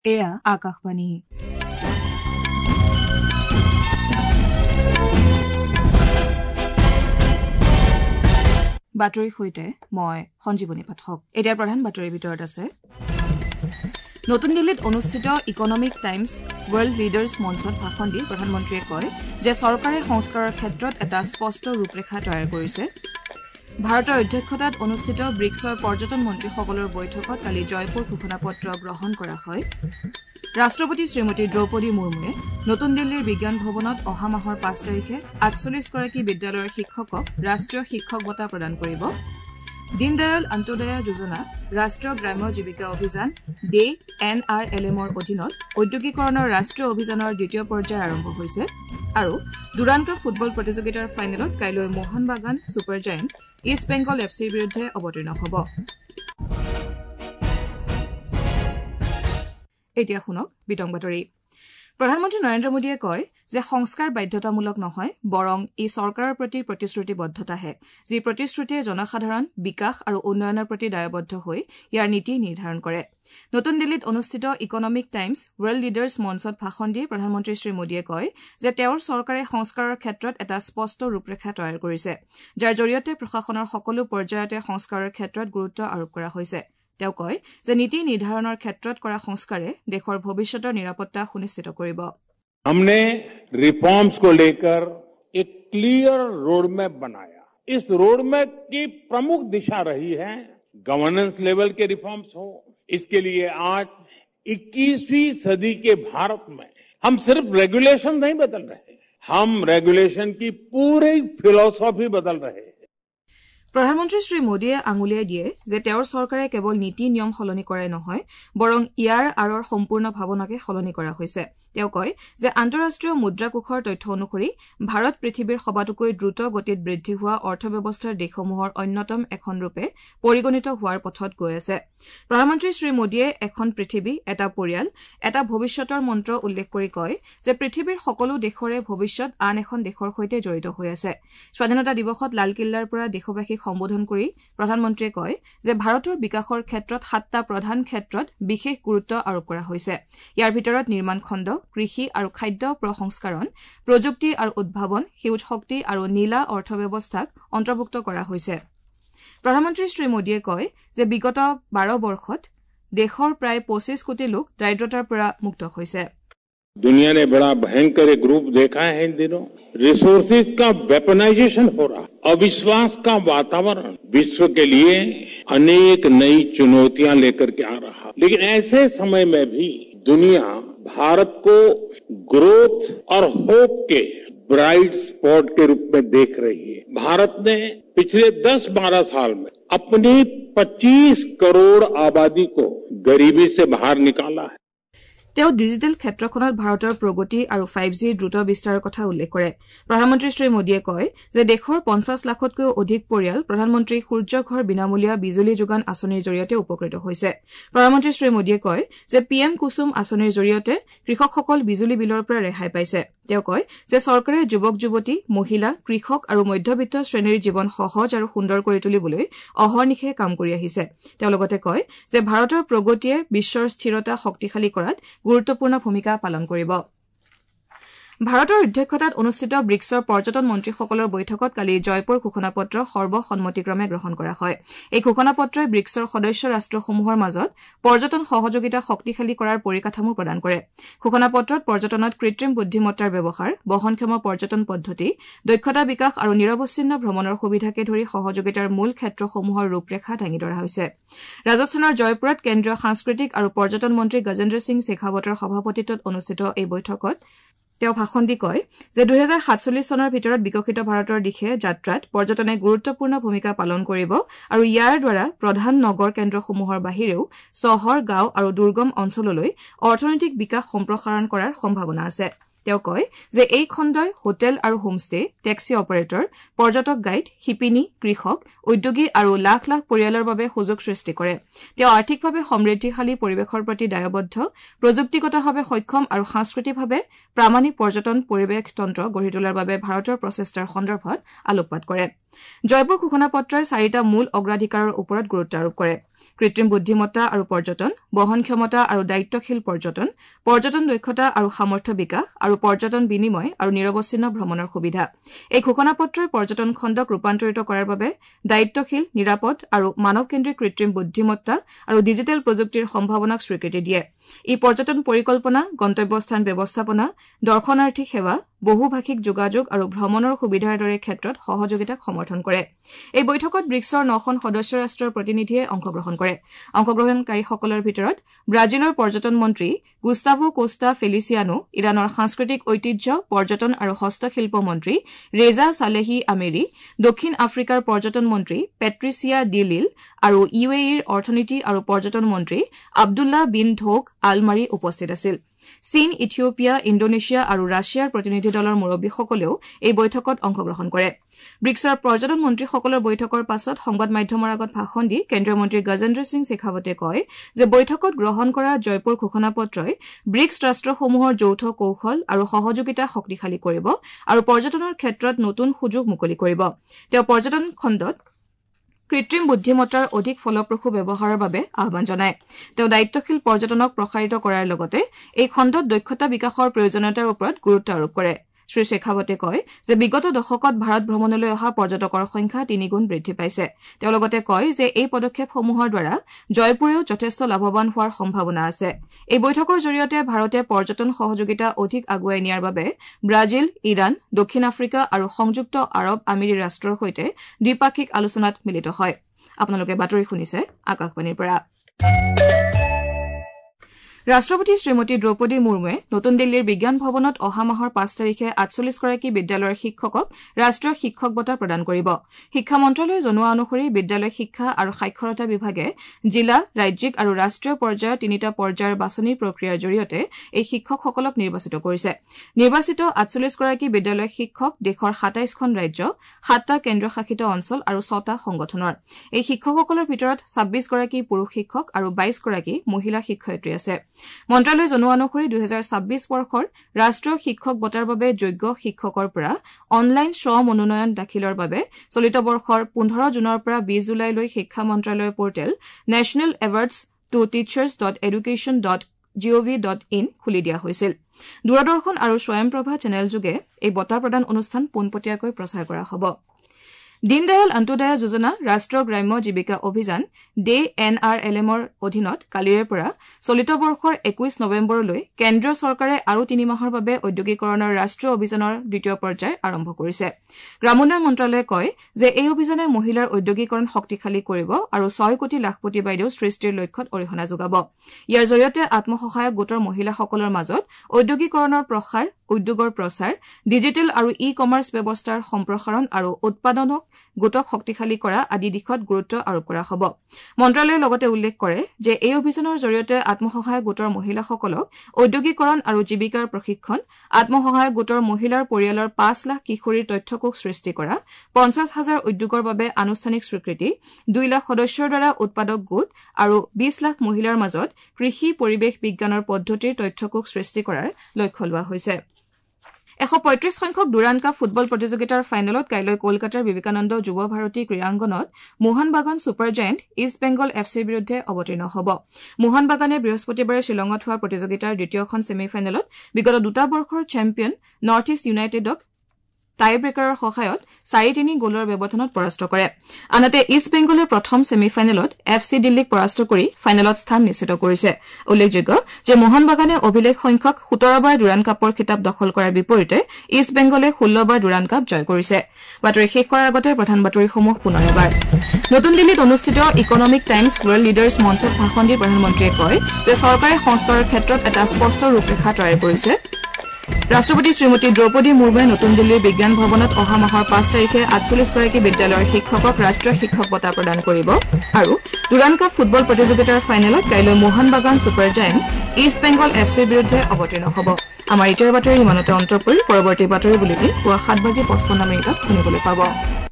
এয়া আকাশবাণী বাতৰিৰ সৈতে মই সঞ্জীৱনী পাঠক এতিয়া প্ৰধান বাতৰিৰ ভিতৰত আছে নতুন দিল্লীত অনুষ্ঠিত ইকনমিক টাইমছ ৱৰ্ল্ড লিডাৰ্ছ মঞ্চত ভাষণ দি প্ৰধানমন্ত্ৰীয়ে কয় যে চৰকাৰে সংস্কাৰৰ ক্ষেত্ৰত এটা স্পষ্ট ৰূপৰেখা তৈয়াৰ কৰিছে ভাৰতৰ অধ্যক্ষতাত অনুষ্ঠিত ব্ৰিক্সৰ পৰ্যটন মন্ত্ৰীসকলৰ বৈঠকত কালি জয়পুৰ ঘোষণাপত্ৰ গ্ৰহণ কৰা হয় ৰাষ্ট্ৰপতি শ্ৰীমতী দ্ৰৌপদী মুৰ্মুৱে নতুন দিল্লীৰ বিজ্ঞান ভৱনত অহা মাহৰ ৫ তাৰিখে ৪৮গৰাকী বিদ্যালয়ৰ শিক্ষকক ৰাষ্ট্ৰীয় শিক্ষক বঁটা প্ৰদান কৰিব দীনদয়াল অন্ত্যোদয়া যোজনা ৰাষ্ট্ৰীয় গ্ৰাম্য জীৱিকা অভিযান ডে NRLMৰ অধীনত ঔদ্যোগিকৰণৰ ৰাষ্ট্ৰীয় অভিযানৰ দ্বিতীয় পৰ্যায় আৰম্ভ হৈছে আৰু দুৰান্ত ফুটবল প্ৰতিযোগিতাৰ ফাইনেলত কাইলৈ Mohun Bagan super giant east Bengal FCৰ বিৰুদ্ধে অৱতীৰ্ণ হ'ব এতিয়া শুনক বিতং বাতৰি প্ৰধানমন্ত্ৰী নৰেন্দ্ৰ মোদীয়ে কয় যে সংস্কাৰ বাধ্যতামূলক নহয় বৰং ই চৰকাৰৰ প্ৰতি প্ৰতিশ্ৰুতিবদ্ধতাহে যি প্ৰতিশ্ৰুতিয়ে জনসাধাৰণ বিকাশ আৰু উন্নয়নৰ প্ৰতি দায়বদ্ধ হৈ ইয়াৰ নীতি নিৰ্ধাৰণ কৰে নতুন দিল্লীত অনুষ্ঠিত ইকনমিক টাইমছ ৱৰ্ল্ড লিডাৰ্ছ মঞ্চত ভাষণ দি প্ৰধানমন্ত্ৰী শ্ৰী মোদীয়ে কয় যে তেওঁৰ চৰকাৰে সংস্কাৰৰ ক্ষেত্ৰত এটা স্পষ্ট ৰূপৰেখা তৈয়াৰ কৰিছে যাৰ জৰিয়তে প্ৰশাসনৰ সকলো পৰ্যায়তে সংস্কাৰৰ ক্ষেত্ৰত গুৰুত্ব আৰোপ কৰা হৈছে তেওঁ কয় যে নীতি নিৰ্ধাৰণৰ ক্ষেত্ৰত কৰা সংস্কাৰে দেশৰ ভৱিষ্যতৰ নিৰাপত্তা সুনিশ্চিত কৰিব हमने रिफॉर्म्स को लेकर एक क्लियर रोड मैप बनाया इस रोड मैप की प्रमुख दिशा रही है गवर्नेंस लेवल के रिफॉर्म्स हो इसके लिए आज 21वीं सदी के भारत में हम सिर्फ रेगुलेशन नहीं बदल रहे हम रेगुलेशन की पूरी फिलॉसफी बदल रहे প্ৰধানমন্ত্ৰী শ্ৰী মোদীয়ে আঙুলিয়াই দিয়ে যে তেওঁৰ চৰকাৰে কেৱল নীতি নিয়ম সলনি কৰাই নহয় বৰং ইয়াৰ আঁৰৰ সম্পূৰ্ণ ভাৱনাকে সলনি কৰা হৈছে তেওঁ কয় যে আন্তঃৰাষ্ট্ৰীয় মুদ্ৰা কোষৰ তথ্য অনুসৰি ভাৰত পৃথিৱীৰ সবাতোকৈ দ্ৰুত গতিত বৃদ্ধি হোৱা অৰ্থব্যৱস্থাৰ দেশসমূহৰ অন্যতম এখন ৰূপে পৰিগণিত হোৱাৰ পথত গৈ আছে প্ৰধানমন্ত্ৰী শ্ৰী মোদীয়ে এখন পৃথিৱী এটা পৰিয়াল এটা ভৱিষ্যতৰ মন্ত্ৰ উল্লেখ কৰি কয় যে পৃথিৱীৰ সকলো দেশৰে ভৱিষ্যত আন এখন দেশৰ সৈতে জড়িত হৈ আছে স্বাধীনতা দিৱসত লালকিল্লাৰ পৰা দেশবাসীক সম্বোধন কৰি প্ৰধানমন্ত্ৰীয়ে কয় যে ভাৰতৰ বিকাশৰ ক্ষেত্ৰত 7টা প্ৰধান ক্ষেত্ৰত বিশেষ গুৰুত্ব আৰোপ কৰা হৈছে ইয়াৰ ভিতৰত নিৰ্মাণ খণ্ড কৃষি আৰু খাদ্য প্ৰসংস্কৰণ প্ৰযুক্তি আৰু উদ্ভাৱন সেউজ শক্তি আৰু নীলা অৰ্থব্যৱস্থাক অন্তৰ্ভুক্ত কৰা হৈছে প্ৰধানমন্ত্ৰী শ্ৰী মোদীয়ে কয় যে বিগত 12 বৰ্ষত দেশৰ প্ৰায় 25 কোটি লোক দাৰিদ্ৰতাৰ পৰা মুক্ত হৈছে दुनिया ने बड़ा भयंकर एक रूप देखा है इन दिनों रिसोर्सेज का वेपनाइजेशन हो रहा अविश्वास का वातावरण विश्व के लिए अनेक नई चुनौतियां लेकर के आ रहा लेकिन ऐसे समय में भी दुनिया भारत को ग्रोथ और होप के ब्राइट स्पॉट के रूप में देख रही है भारत ने पिछले 10-12 साल में अपनी 25 करोड़ आबादी को गरीबी से बाहर निकाला है তেওঁ ডিজিটেল ক্ষেত্ৰখনত ভাৰতৰ প্ৰগতি আৰু 5G দ্ৰুত বিস্তাৰৰ কথা উল্লেখ কৰে প্ৰধানমন্ত্ৰী শ্ৰী মোদীয়ে কয় যে দেশৰ 50 লাখতকৈও অধিক পৰিয়াল প্ৰধানমন্ত্ৰী সূৰ্য ঘৰ বিনামূলীয়া বিজুলী যোগান আঁচনিৰ জৰিয়তে উপকৃত হৈছে প্ৰধানমন্ত্ৰী শ্ৰী মোদীয়ে কয় যে PM কুসুম আঁচনিৰ জৰিয়তে কৃষকসকল বিজুলী বিলৰ পৰা ৰেহাই পাইছে তেওঁ কয় যে চৰকাৰে যুৱক যুৱতী মহিলা কৃষক আৰু মধ্যবিত্ত শ্ৰেণীৰ জীৱন সহজ আৰু সুন্দৰ কৰি তুলিবলৈ অহৰ্নিশে কাম কৰি আহিছে তেওঁ লগতে কয় যে ভাৰতৰ প্ৰগতিয়ে বিশ্বৰ স্থিৰতা শক্তিশালী কৰাত গুৰুত্বপূৰ্ণ ভূমিকা পালন কৰিব ভাৰতৰ অধ্যক্ষতাত অনুষ্ঠিত ব্ৰিক্সৰ পৰ্যটন মন্ত্ৰীসকলৰ বৈঠকত কালি জয়পুৰ ঘোষণাপত্ৰ সৰ্বসন্মতিক্ৰমে গ্ৰহণ কৰা হয় এই ঘোষণাপত্ৰই ব্ৰিক্সৰ সদস্য ৰাষ্ট্ৰসমূহৰ মাজত পৰ্যটন সহযোগিতা শক্তিশালী কৰাৰ পৰিকাঠামো প্ৰদান কৰে ঘোষণাপত্ৰত পৰ্যটনত কৃত্ৰিম বুদ্ধিমত্তাৰ ব্যৱহাৰ বহনক্ষম পৰ্যটন পদ্ধতি দক্ষতা বিকাশ আৰু নিৰৱচ্ছিন্ন ভ্ৰমণৰ সুবিধাকে ধৰি সহযোগিতাৰ মূল ক্ষেত্ৰসমূহৰ ৰূপৰেখা দাঙি ধৰা হৈছে ৰাজস্থানৰ জয়পুৰত কেন্দ্ৰীয় সাংস্কৃতিক আৰু পৰ্যটন মন্ত্ৰী গজেন্দ্ৰ সিং শেখাৱতৰ সভাপতিত্বত অনুষ্ঠিত এই বৈঠকত তেওঁ ভাষণ দি কয় যে 2047 চনৰ ভিতৰত বিকশিত ভাৰতৰ দিশে যাত্ৰাত পৰ্যটনে গুৰুত্বপূৰ্ণ ভূমিকা পালন কৰিব আৰু ইয়াৰ দ্বাৰা প্ৰধান নগৰ কেন্দ্ৰসমূহৰ বাহিৰেও চহৰ গাঁও আৰু দুৰ্গম অঞ্চললৈ অৰ্থনৈতিক বিকাশ সম্প্ৰসাৰণ কৰাৰ সম্ভাৱনা আছে তেওঁ কয় যে এই খণ্ডই হোটেল আৰু হোমষ্টে টেক্সি অপাৰেটৰ পৰ্যটক গাইড শিপিনী কৃষক উদ্যোগী আৰু লাখ লাখ পৰিয়ালৰ বাবে সুযোগ সৃষ্টি কৰে তেওঁ আৰ্থিকভাৱে সমৃদ্ধিশালী পৰিৱেশৰ প্ৰতি দায়বদ্ধ প্ৰযুক্তিগতভাৱে সক্ষম আৰু সাংস্কৃতিকভাৱে প্ৰামাণিক পৰ্যটন পৰিৱেশ তন্ত্ৰ গঢ়ি তোলাৰ বাবে ভাৰতৰ প্ৰচেষ্টাৰ সন্দৰ্ভত আলোকপাত কৰে জয়পুৰ ঘোষণাপত্ৰই 4টা মূল অগ্ৰাধিকাৰৰ ওপৰত গুৰুত্ব আৰোপ কৰে কৃত্ৰিম বুদ্ধিমত্তা আৰু পৰ্যটন বহন ক্ষমতা আৰু দায়িত্বশীল পৰ্যটন দক্ষতা আৰু সামৰ্থ্য বিকাশ আৰু পৰ্যটন বিনিময় আৰু নিৰৱচ্ছিন্ন ভ্ৰমণৰ সুবিধা এই ঘোষণাপত্ৰই পৰ্যটন খণ্ডক ৰূপান্তৰিত কৰাৰ বাবে দায়িত্বশীল নিৰাপদ আৰু মানৱকেন্দ্ৰিক কৃত্ৰিম বুদ্ধিমত্তা আৰু ডিজিটেল প্ৰযুক্তিৰ সম্ভাৱনাক স্বীকৃতি দিয়ে ই পৰ্যটন পৰিকল্পনা গন্তব্যস্থান ব্যৱস্থাপনা দৰ্শনাৰ্থী সেৱা বহুভাষিক যোগাযোগ আৰু ভ্ৰমণৰ সুবিধাৰ দৰে ক্ষেত্ৰত সহযোগিতাক সমৰ্থন কৰে এই বৈঠকত ব্ৰিক্সৰ 9খন সদস্য ৰাষ্ট্ৰৰ প্ৰতিনিধিয়ে অংশগ্ৰহণ কৰে অংশগ্ৰহণকাৰীসকলৰ ভিতৰত ব্ৰাজিলৰ পৰ্যটন মন্ত্ৰী গুস্তাভো কোষ্টা ফেলিচিয়ানো ইৰাণৰ সাংস্কৃতিক ঐতিহ্য পৰ্যটন আৰু হস্তশিল্প মন্ত্ৰী ৰেজা সালেহি আমেৰি দক্ষিণ আফ্ৰিকাৰ পৰ্যটন মন্ত্ৰী পেট্ৰিচিয়া ডি লিল আৰু ইউএইৰ অৰ্থনীতি আৰু পৰ্যটন মন্ত্ৰী আব্দুল্লাহ বিন ধোক আলমাৰী উপস্থিত আছিল চীন ইথিওপিয়া ইণ্ডোনেছিয়া আৰু ৰাছিয়াৰ প্ৰতিনিধি দলৰ মুৰব্বীসকলেও এই বৈঠকত অংশগ্ৰহণ কৰে ব্ৰিক্সৰ পৰ্যটন মন্ত্ৰীসকলৰ বৈঠকৰ পাছত সংবাদ মাধ্যমৰ আগত ভাষণ দি কেন্দ্ৰীয় মন্ত্ৰী গজেন্দ্ৰ সিং শেখাৱতে কয় যে বৈঠকত গ্ৰহণ কৰা জয়পুৰ ঘোষণাপত্ৰই ব্ৰিক্স ৰাষ্ট্ৰসমূহৰ যৌথ কৌশল আৰু সহযোগিতা শক্তিশালী কৰিব আৰু পৰ্যটনৰ ক্ষেত্ৰত নতুন সুযোগ মুকলি কৰিব তেওঁ পৰ্যটন খণ্ডত কৃত্ৰিম বুদ্ধিমত্তাৰ অধিক ফলপ্ৰসূ ব্যৱহাৰৰ বাবে আহ্বান জনায় তেওঁ দায়িত্বশীল পৰ্যটনক প্ৰসাৰিত কৰাৰ লগতে এই খণ্ডত দক্ষতা বিকাশৰ প্ৰয়োজনীয়তাৰ ওপৰত গুৰুত্ব আৰোপ কৰে শ্ৰী শেখাৱতে কয় যে বিগত দশকত ভাৰত ভ্ৰমণলৈ অহা পৰ্যটকৰ সংখ্যা 3 গুণ বৃদ্ধি পাইছে তেওঁ লগতে কয় যে এই পদক্ষেপসমূহৰ দ্বাৰা জয়পুৰেও যথেষ্ট লাভৱান হোৱাৰ সম্ভাৱনা আছে এই বৈঠকৰ জৰিয়তে ভাৰতে পৰ্যটন সহযোগিতা অধিক আগুৱাই নিয়াৰ বাবে ব্ৰাজিল ইৰাণ দক্ষিণ আফ্ৰিকা আৰু সংযুক্ত আৰৱ আমিৰি ৰাষ্ট্ৰৰ সৈতে দ্বিপাক্ষিক আলোচনাত মিলিত হয় আপোনালোকে বাতৰি শুনিছে আকাশবাণীৰ পৰা ৰাষ্ট্ৰপতি শ্ৰীমতী দ্ৰৌপদী মুৰ্মুৱে নতুন দিল্লীৰ বিজ্ঞান ভৱনত অহা মাহৰ 5 তাৰিখে 48গৰাকী বিদ্যালয়ৰ শিক্ষকক ৰাষ্ট্ৰীয় শিক্ষক বঁটা প্ৰদান কৰিব শিক্ষা মন্ত্ৰালয়ে জনোৱা অনুসৰি বিদ্যালয় শিক্ষা আৰু সাক্ষৰতা বিভাগে জিলা ৰাজ্যিক আৰু ৰাষ্ট্ৰীয় পৰ্যায়ৰ 3টা পৰ্যায়ৰ বাছনি প্ৰক্ৰিয়াৰ জৰিয়তে এই শিক্ষকসকলক নিৰ্বাচিত কৰিছে নিৰ্বাচিত 48গৰাকী বিদ্যালয় শিক্ষক দেশৰ 27খন ৰাজ্য 7টা কেন্দ্ৰীয় শাসিত অঞ্চল আৰু 6টা সংগঠনৰ এই শিক্ষকসকলৰ ভিতৰত 26গৰাকী পুৰুষ শিক্ষক আৰু 22গৰাকী মহিলা শিক্ষয়িত্ৰী আছে মন্ত্ৰালয়ে জনোৱা অনুসৰি 2026 বৰ্ষৰ ৰাষ্ট্ৰীয় শিক্ষক বঁটাৰ বাবে যোগ্য শিক্ষকৰ পৰা অনলাইন স্ব-মনোনয়ন দাখিলৰ বাবে চলিত বৰ্ষৰ 15 জুনৰ পৰা 20 জুলাইলৈ শিক্ষা মন্ত্ৰালয়ৰ পৰ্টেল nationalawards2teachers.education.gov.in খুলি দিয়া হৈছিল দূৰদৰ্শন আৰু স্বয়ংপ্ৰভা চেনেলযোগে এই বঁটা প্ৰদান অনুষ্ঠান পোনপটীয়াকৈ প্ৰচাৰ কৰা হ'ব দীনদয়াল অন্ত্যোদয় যোজনা ৰাষ্ট্ৰীয় গ্ৰাম্য জীৱিকা অভিযান DNRLMৰ অধীনত কালিৰে পৰা চলিত বৰ্ষৰ 21 নৱেম্বৰলৈ কেন্দ্ৰীয় চৰকাৰে আৰু 3 মাহৰ বাবে ঔদ্যোগিকৰণৰ ৰাষ্ট্ৰীয় অভিযানৰ দ্বিতীয় পৰ্যায় আৰম্ভ কৰিছে গ্ৰামোন্নয়ন মন্ত্ৰালয়ে কয় যে এই অভিযানে মহিলাৰ ঔদ্যোগিকৰণ শক্তিশালী কৰিব আৰু 6 কোটি লাখপতি বাইদেউ সৃষ্টিৰ লক্ষ্যত অৰিহণা যোগাব ইয়াৰ জৰিয়তে আত্মসহায়ক গোটৰ মহিলাসকলৰ মাজত ঔদ্যোগিকৰণৰ প্ৰসাৰ উদ্যোগৰ প্ৰচাৰ ডিজিটেল আৰু ই-কমাৰ্চ ব্যৱস্থাৰ সম্প্ৰসাৰণ আৰু উৎপাদনক গোটক শক্তিশালী কৰা আদি দিশত গুৰুত্ব আৰোপ কৰা হ'ব মন্ত্ৰালয়ে লগতে উল্লেখ কৰে যে এই অভিযানৰ জৰিয়তে আত্মসহায়ক গোটৰ মহিলাসকলক ঔদ্যোগিকৰণ আৰু জীৱিকাৰ প্ৰশিক্ষণ আত্মসহায়ক গোটৰ মহিলাৰ পৰিয়ালৰ 5 লাখ কিশোৰীৰ তথ্যকোষ সৃষ্টি কৰা 50,000 উদ্যোগৰ বাবে আনুষ্ঠানিক স্বীকৃতি 2 লাখ সদস্যৰ দ্বাৰা উৎপাদক গোট আৰু 20 লাখ মহিলাৰ মাজত কৃষি পৰিৱেশ বিজ্ঞানৰ পদ্ধতিৰ তথ্যকোষ সৃষ্টি কৰাৰ লক্ষ্য লোৱা হৈছে 135 সংখ্যক ডুৰাণ্ড কাপ ফুটবল প্ৰতিযোগিতাৰ ফাইনেলত কাইলৈ কলকাতাৰ বিবেকানন্দ যুৱ ভাৰতী ক্ৰীড়াংগনত Mohun Bagan super giant east Bengal এফচিৰ বিৰুদ্ধে অৱতীৰ্ণ হ'ব মোহন বাগানে বৃহস্পতিবাৰে শ্বিলঙত হোৱা প্ৰতিযোগিতাৰ দ্বিতীয়খন ছেমিফাইনেলত বিগত 2টা বৰ্ষৰ চেম্পিয়ন নৰ্থ ইষ্ট ইউনাইটেডক টাই ব্ৰেকাৰৰ সহায়ত 4-3 গ'লৰ ব্যৱধানত পৰাস্ত কৰে আনহাতে ইষ্ট বেংগলে প্ৰথম ছেমিফাইনেলত এফচি দিল্লীক পৰাস্ত কৰি ফাইনেলত স্থান নিশ্চিত কৰিছে উল্লেখযোগ্য যে মোহন বাগানে অভিলেখ সংখ্যক 17 বাৰ ডুৰাণ্ড কাপৰ খিতাপ দখল কৰাৰ বিপৰীতে ইষ্ট বেংগলে 16 বাৰ ডুৰাণ্ড কাপ জয় কৰিছে বাতৰি শেষ কৰাৰ আগতে প্ৰধান বাতৰিসমূহ পুনৰ এবাৰ নতুন দিল্লীত অনুষ্ঠিত ইকনমিক টাইমছ ৱৰ্ল্ড লিডাৰ্ছ মঞ্চত ভাষণ দি প্ৰধানমন্ত্ৰীয়ে কয় যে চৰকাৰে সংস্কাৰৰ ক্ষেত্ৰত এটা স্পষ্ট ৰূপৰেখা তৈয়াৰ কৰিছে ৰাষ্ট্ৰপতি শ্ৰীমতী দ্ৰৌপদী মুৰ্মুৱে নতুন দিল্লীৰ বিজ্ঞান ভৱনত অহা মাহৰ 5 তাৰিখে 48গৰাকী বিদ্যালয়ৰ শিক্ষকক ৰাষ্ট্ৰীয় শিক্ষক বঁটা প্ৰদান কৰিব আৰু ডুৰাণ্ড কাপ ফুটবল প্ৰতিযোগিতাৰ ফাইনেলত কাইলৈ Mohun Bagan super giant east Bengal এফচিৰ বিৰুদ্ধে অৱতীৰ্ণ হ'ব আমাৰ ইটাৰ বাতৰি ইমানতে অন্ত পৰি পৰৱৰ্তী বাতৰি বুলেটিন পুৱা 7:55 শুনিবলৈ পাব